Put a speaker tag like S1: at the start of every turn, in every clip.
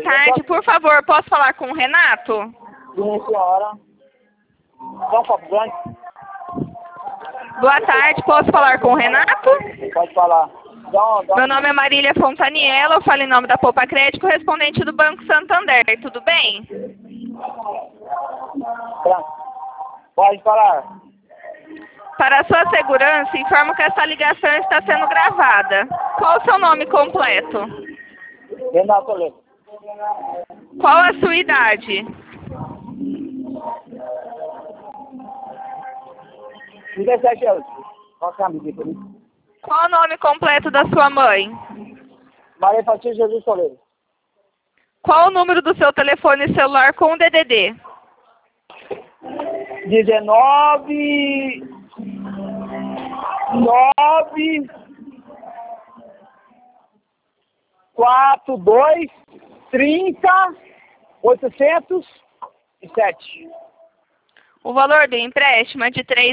S1: tarde, por favor, posso falar com o Renato?
S2: Sim, senhora. Dá um copo grande?
S1: Boa tarde, posso falar com o Renato?
S2: Pode falar.
S1: Meu nome é Marília Fontaniela, eu falo em nome da Poupa Crédito, correspondente do Banco Santander, tudo bem?
S2: Pode falar.
S1: Para a sua segurança, informo que essa ligação está sendo gravada. Qual o seu nome completo?
S2: Renato Toledo.
S1: Qual a sua idade?
S2: 17 anos. Qual que é a medida?
S1: Qual o nome completo da sua mãe?
S2: Maria Fatia Jesus Toledo.
S1: Qual o número do seu telefone celular com o DDD?
S2: 19 9 42 30 807.
S1: O valor do empréstimo é de R$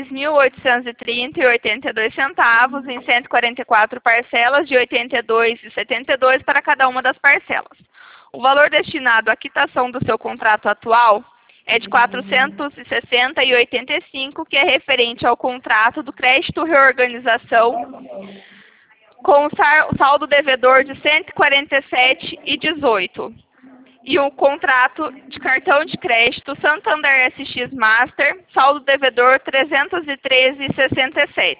S1: 3.830,82 em 144 parcelas de R$ 82,72 para cada uma das parcelas. O valor destinado à quitação do seu contrato atual é de R$ 460,85, que é referente ao contrato do crédito reorganização com saldo devedor de R$ 147,18. E o contrato de cartão de crédito Santander SX Master, saldo devedor 313,67.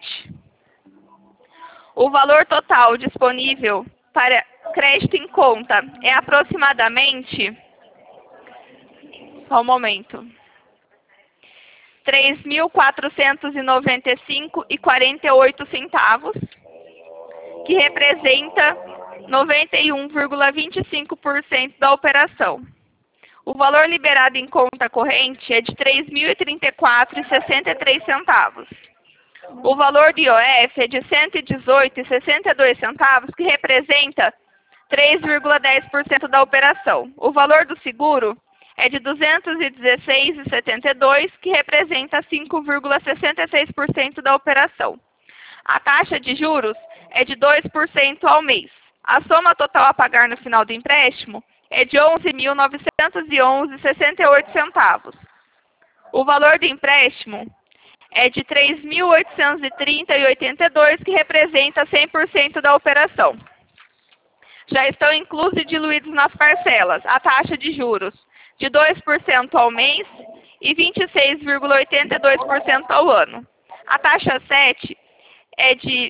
S1: O valor total disponível para crédito em conta é aproximadamente, só um momento, R$ 3.495,48, que representa 91,25% da operação. O valor liberado em conta corrente é de R$ 3.034,63. O valor do IOF é de R$ 118,62, que representa 3,10% da operação. O valor do seguro é de R$ 216,72, que representa 5,66% da operação. A taxa de juros é de 2% ao mês. A soma total a pagar no final do empréstimo é de R$ 11.911,68. O valor do empréstimo é de R$ 3.830,82, que representa 100% da operação. Já estão inclusos e diluídos nas parcelas a taxa de juros de 2% ao mês e 26,82% ao ano. A taxa 7 é de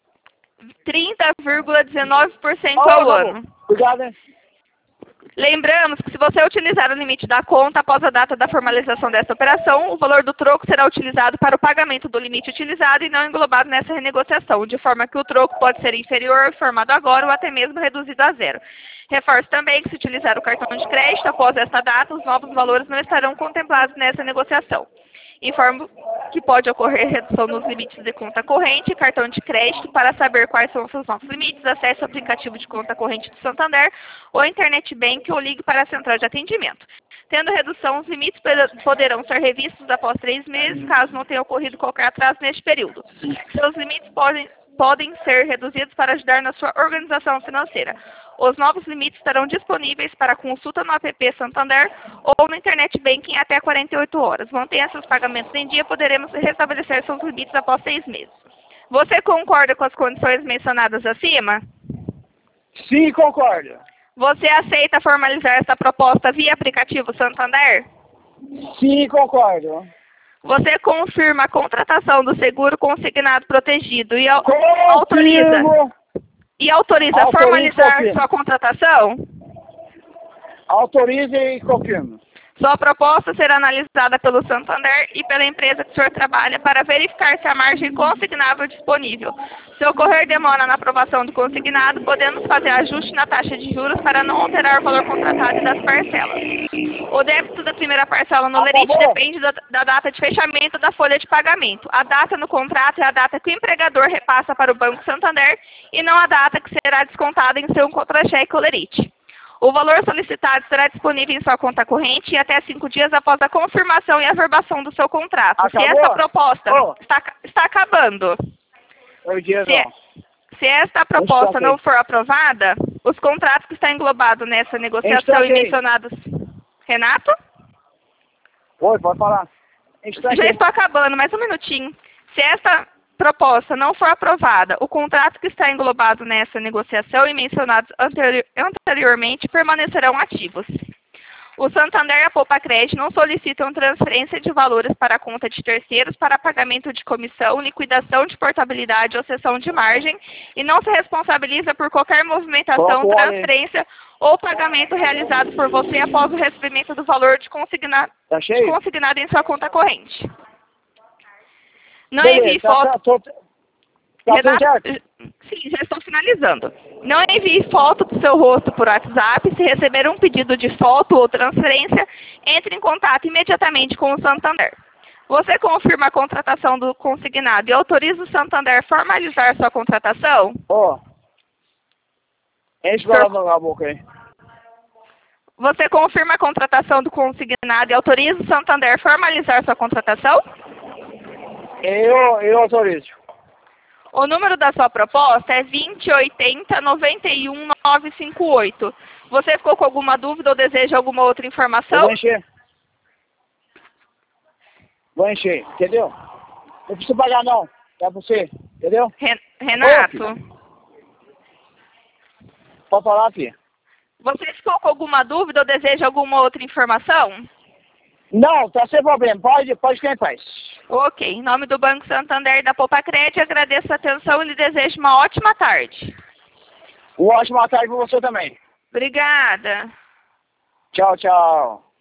S1: 30,19% ao ano.
S2: Obrigado, hein?
S1: Lembramos que se você utilizar o limite da conta após a data da formalização dessa operação, o valor do troco será utilizado para o pagamento do limite utilizado e não englobado nessa renegociação, de forma que o troco pode ser inferior ao informado agora ou até mesmo reduzido a zero. Reforço também que se utilizar o cartão de crédito após esta data, os novos valores não estarão contemplados nessa negociação. Informo que pode ocorrer redução nos limites de conta corrente e cartão de crédito. Para saber quais são os seus novos limites, acesse o aplicativo de conta corrente do Santander ou Internet Bank ou ligue para a central de atendimento. Tendo redução, os limites poderão ser revistos após 3 meses, caso não tenha ocorrido qualquer atraso neste período. Seus limites podem ser reduzidos para ajudar na sua organização financeira. Os novos limites estarão disponíveis para consulta no app Santander ou no Internet Banking até 48 horas. Mantenha seus pagamentos em dia, poderemos restabelecer seus limites após 6 meses. Você concorda com as condições mencionadas acima?
S2: Sim, concordo.
S1: Você aceita formalizar essa proposta via aplicativo Santander?
S2: Sim, concordo.
S1: Você confirma a contratação do seguro consignado protegido e
S2: Confirmo.
S1: autoriza formalizar
S2: confirmo.
S1: sua contratação?
S2: Autorize e confirmo.
S1: Sua proposta será analisada pelo Santander e pela empresa que o senhor trabalha para verificar se a margem consignável é disponível. Se ocorrer demora na aprovação do consignado, podemos fazer ajuste na taxa de juros para não alterar o valor contratado e das parcelas. O débito da primeira parcela no lerite depende da data de fechamento da folha de pagamento. A data no contrato é a data que o empregador repassa para o Banco Santander e não a data que será descontada em seu contra-cheque ou lerite. O valor solicitado será disponível em sua conta corrente em até 5 dias após a confirmação e averbação do seu contrato.
S2: Acabou?
S1: Se esta proposta está acabando.
S2: Oi, dia
S1: Se esta proposta não for aprovada, Os contratos que estão englobados nessa negociação e mencionados... Renato?
S2: Oi, pode falar.
S1: Já estou acabando, mais um minutinho. Se esta proposta não for aprovada, o contrato que está englobado nessa negociação e mencionados anteriormente permanecerão ativos. O Santander e a Poupa-Cred não solicitam transferência de valores para a conta de terceiros para pagamento de comissão, liquidação de portabilidade ou cessão de margem e não se responsabiliza por qualquer movimentação, transferência ou pagamento realizado por você após o recebimento do valor consignado em sua conta corrente. Não envie foto... Renato, sim, já estou finalizando. Não envie foto do seu rosto por WhatsApp. Se receber um pedido de foto ou transferência, entre em contato imediatamente com o Santander. Você confirma a contratação do consignado e autoriza o Santander a formalizar sua contratação?
S2: Enche a palavra na boca aí.
S1: Você confirma a contratação do consignado e autoriza o Santander a formalizar sua contratação?
S2: Eu autorizo.
S1: O número da sua proposta é 2080-91958. Você ficou com alguma dúvida ou deseja alguma outra informação?
S2: Vou encher, entendeu? Não precisa pagar não, é você, entendeu?
S1: Renato?
S2: Pode falar, filha.
S1: Você ficou com alguma dúvida ou deseja alguma outra informação?
S2: Não, tá sem problema, pode quem faz.
S1: Ok, em nome do Banco Santander e da Poupa-Cred, agradeço a atenção e lhe desejo uma ótima tarde.
S2: Uma ótima tarde para você também.
S1: Obrigada.
S2: Tchau, tchau.